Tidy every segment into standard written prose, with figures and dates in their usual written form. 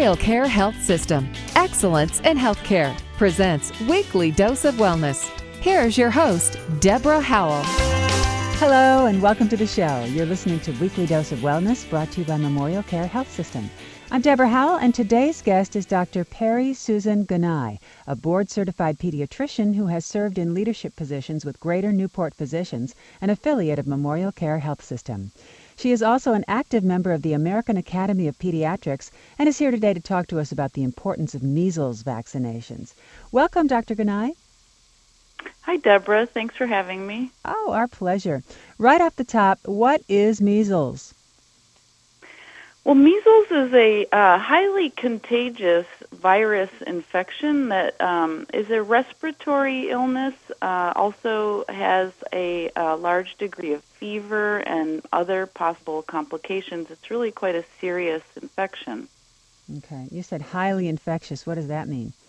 Memorial Care Health System. Excellence in Healthcare presents Weekly Dose of Wellness. Here's your host, Deborah Howell. Hello and welcome to the show. You're listening to Weekly Dose of Wellness, brought to you by Memorial Care Health System. I'm Deborah Howell, and today's guest is Dr. Perry Susan Gunai, a board-certified pediatrician who has served in leadership positions with Greater Newport Physicians, an affiliate of Memorial Care Health System. She is also an active member of the American Academy of Pediatrics and is here today to talk to us about the importance of measles vaccinations. Welcome, Dr. Gunai. Hi, Deborah. Thanks for having me. Oh, our pleasure. Right off the top, what is measles? Well, measles is a highly contagious virus infection that is a respiratory illness, also has a large degree of fever and other possible complications. It's really quite a serious infection. Okay. You said highly infectious. What does that mean?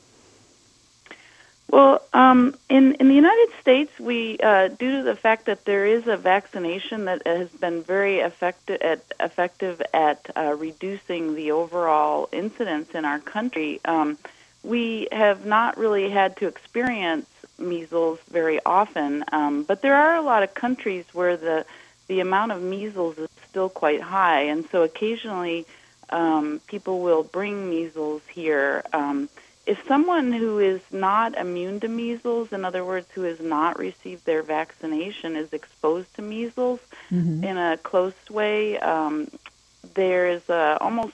Well, in the United States, we due to the fact that there is a vaccination that has been very effective at reducing the overall incidence in our country, we have not really had to experience measles very often. But there are a lot of countries where the amount of measles is still quite high, and so occasionally people will bring measles here. If someone who is not immune to measles, in other words, who has not received their vaccination, is exposed to measles in a close way, there is almost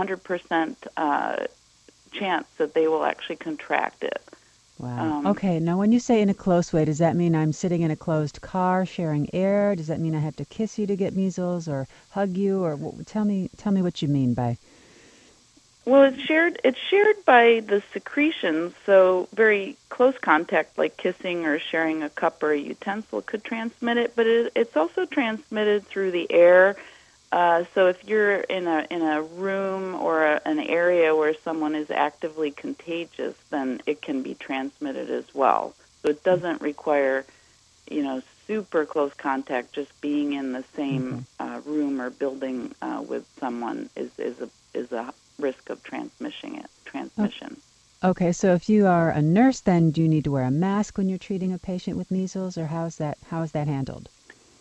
100% chance that they will actually contract it. Wow. Okay. Now, when you say in a close way, does that mean I'm sitting in a closed car sharing air? Does that mean I have to kiss you to get measles or hug you? Or tell me what you mean by... Well, it's shared by the secretions, so very close contact like kissing or sharing a cup or a utensil could transmit it, but it's also transmitted through the air. So if you're in a room or an area where someone is actively contagious, then it can be transmitted as well. So it doesn't require, super close contact. Just being in the same room or building with someone is a risk of transmission. Okay, so if you are a nurse, then do you need to wear a mask when you're treating a patient with measles, or how is that handled?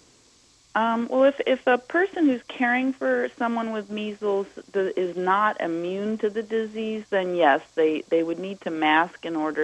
Well, if a person who's caring for someone with measles is not immune to the disease, then yes, they would need to mask in order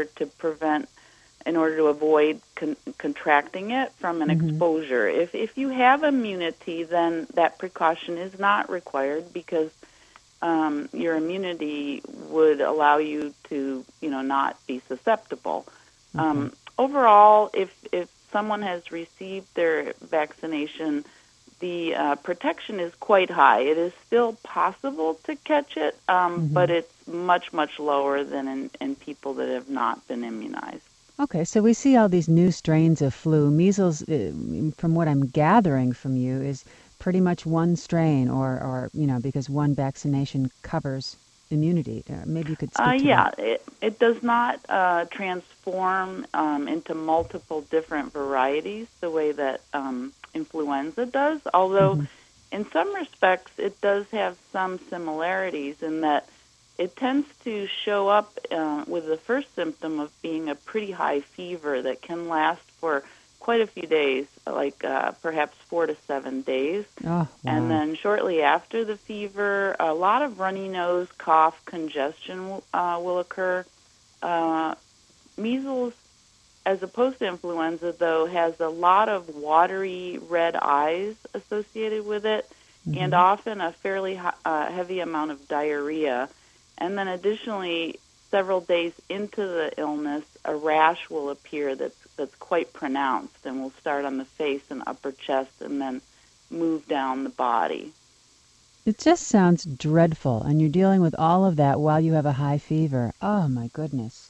to avoid contracting it from an exposure. If you have immunity, then that precaution is not required because your immunity would allow you to, not be susceptible. Overall, if someone has received their vaccination, the protection is quite high. It is still possible to catch it, but it's much, much lower than in people that have not been immunized. Okay, so we see all these new strains of flu. Measles, from what I'm gathering from you, is pretty much one strain, or because one vaccination covers immunity. Maybe you could speak to that. It does not transform into multiple different varieties the way that influenza does, although in some respects it does have some similarities in that it tends to show up with the first symptom of being a pretty high fever that can last for quite a few days, like perhaps 4 to 7 days. Oh, wow. And then shortly after the fever, a lot of runny nose, cough, congestion will occur. Measles, as opposed to influenza, though, has a lot of watery red eyes associated with it, and often a fairly heavy amount of diarrhea. And then additionally, several days into the illness, a rash will appear that's quite pronounced and will start on the face and upper chest and then move down the body. It just sounds dreadful, and you're dealing with all of that while you have a high fever. Oh, my goodness.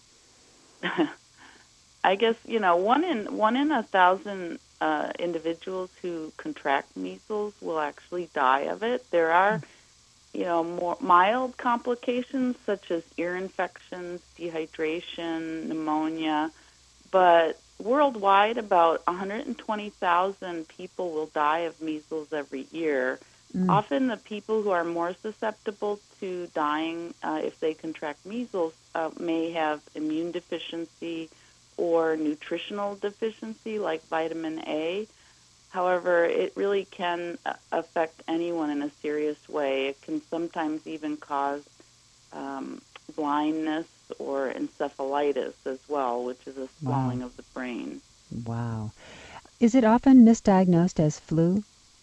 I guess, one in 1,000 individuals who contract measles will actually die of it. There are more mild complications such as ear infections, dehydration, pneumonia, but worldwide about 120,000 people will die of measles every year. Often the people who are more susceptible to dying if they contract measles may have immune deficiency or nutritional deficiency like vitamin A. However, it really can affect anyone in a serious way. It can sometimes even cause blindness or encephalitis as well, which is a swelling of the brain. Wow. Is it often misdiagnosed as flu?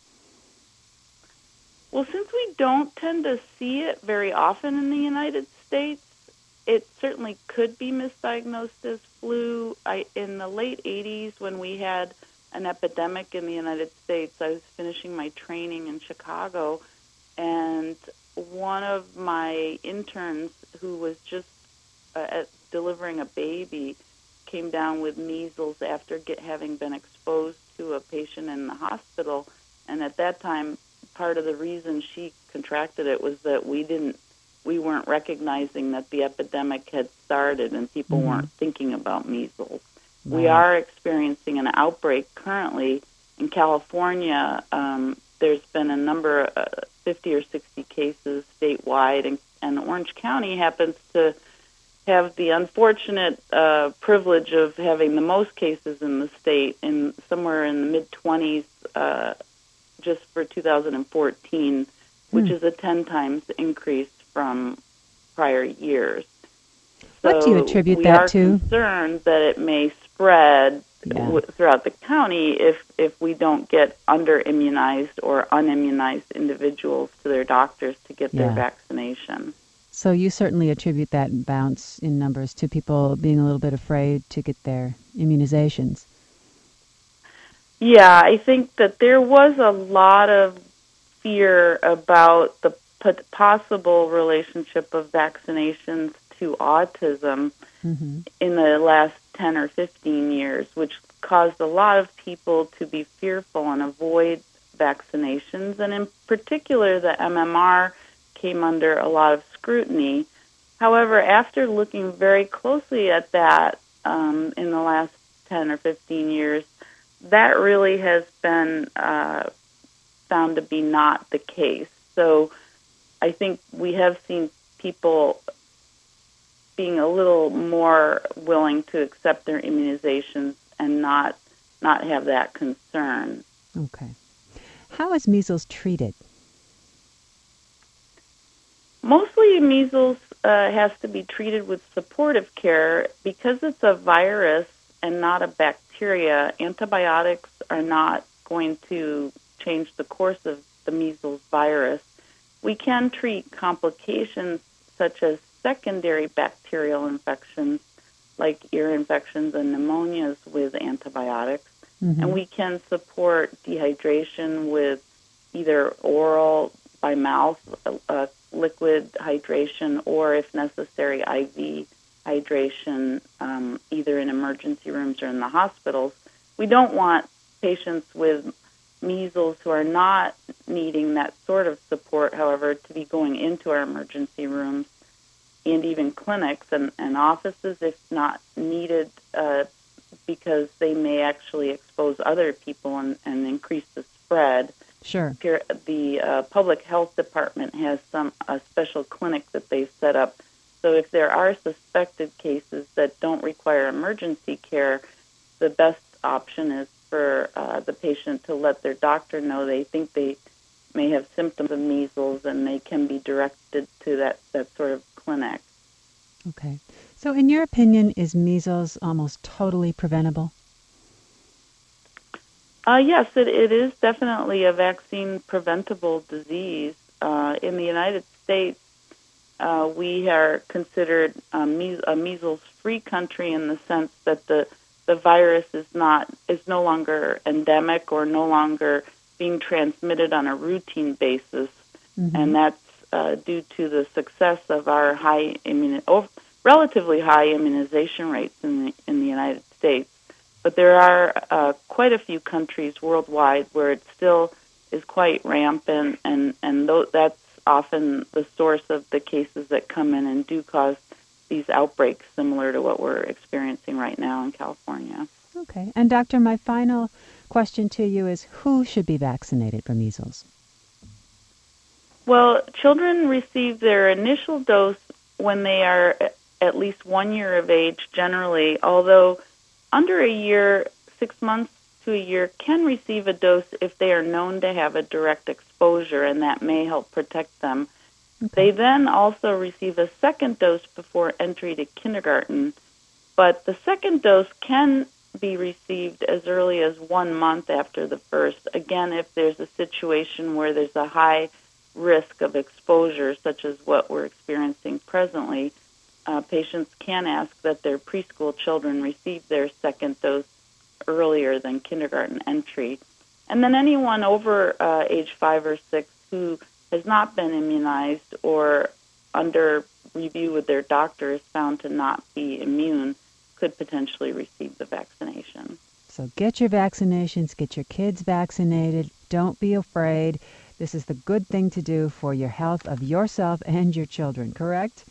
Well, since we don't tend to see it very often in the United States, it certainly could be misdiagnosed as flu. In the late 80s, when we had an epidemic in the United States, I was finishing my training in Chicago, and one of my interns who was just delivering a baby came down with measles after having been exposed to a patient in the hospital. And at that time, part of the reason she contracted it was that we weren't recognizing that the epidemic had started and people weren't thinking about measles. Wow. We are experiencing an outbreak currently in California. There's been a number, 50 or 60 cases statewide, and Orange County happens to have the unfortunate privilege of having the most cases in the state, in somewhere in the mid-20s, just for 2014, which is a 10 times increase from prior years. What do you attribute that to? We are concerned that it may spread throughout the county if we don't get under-immunized or unimmunized individuals to their doctors to get their vaccination. So you certainly attribute that bounce in numbers to people being a little bit afraid to get their immunizations. Yeah, I think that there was a lot of fear about the possible relationship of vaccinations to autism in the last 10 or 15 years, which caused a lot of people to be fearful and avoid vaccinations. And in particular, the MMR came under a lot of scrutiny. However, after looking very closely at that in the last 10 or 15 years, that really has been found to be not the case. So I think we have seen people being a little more willing to accept their immunizations and not have that concern. Okay. How is measles treated? Mostly measles has to be treated with supportive care. Because it's a virus and not a bacteria, antibiotics are not going to change the course of the measles virus. We can treat complications such as secondary bacterial infections like ear infections and pneumonias with antibiotics. And we can support dehydration with either oral, by mouth, liquid hydration, or if necessary, IV hydration, either in emergency rooms or in the hospitals. We don't want patients with measles who are not needing that sort of support, however, to be going into our emergency rooms and even clinics and offices if not needed, because they may actually expose other people and increase the spread. Sure. The public health department has a special clinic that they've set up. So if there are suspected cases that don't require emergency care, the best option is for the patient to let their doctor know they think they may have symptoms of measles, and they can be directed to that sort of clinic. Okay. So in your opinion, is measles almost totally preventable? Yes, it is definitely a vaccine-preventable disease. In the United States, we are considered a measles-free country in the sense that the virus is no longer endemic or no longer being transmitted on a routine basis, and that's due to the success of our relatively high immunization rates in the United States. But there are quite a few countries worldwide where it still is quite rampant, and that's often the source of the cases that come in and do cause these outbreaks similar to what we're experiencing right now in California. Okay. And Doctor, my final question to you is, who should be vaccinated for measles? Well, children receive their initial dose when they are at least 1 year of age generally, although under a year, 6 months to a year, can receive a dose if they are known to have a direct exposure, and that may help protect them. Okay. They then also receive a second dose before entry to kindergarten, but the second dose can be received as early as 1 month after the first, again, if there's a situation where there's a high risk of exposure, such as what we're experiencing presently. Patients can ask that their preschool children receive their second dose earlier than kindergarten entry. And then anyone over age 5 or 6 who has not been immunized or under review with their doctor is found to not be immune could potentially receive the vaccination. So get your vaccinations, get your kids vaccinated. Don't be afraid. This is the good thing to do for your health of yourself and your children, correct?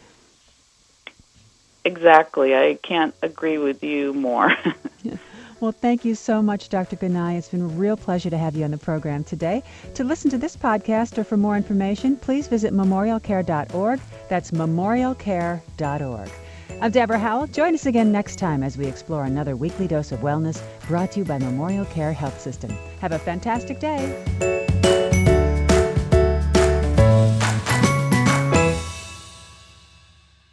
Exactly. I can't agree with you more. Well, thank you so much, Dr. Ganai. It's been a real pleasure to have you on the program today. To listen to this podcast or for more information, please visit memorialcare.org. That's memorialcare.org. I'm Deborah Howell. Join us again next time as we explore another weekly dose of wellness brought to you by Memorial Care Health System. Have a fantastic day.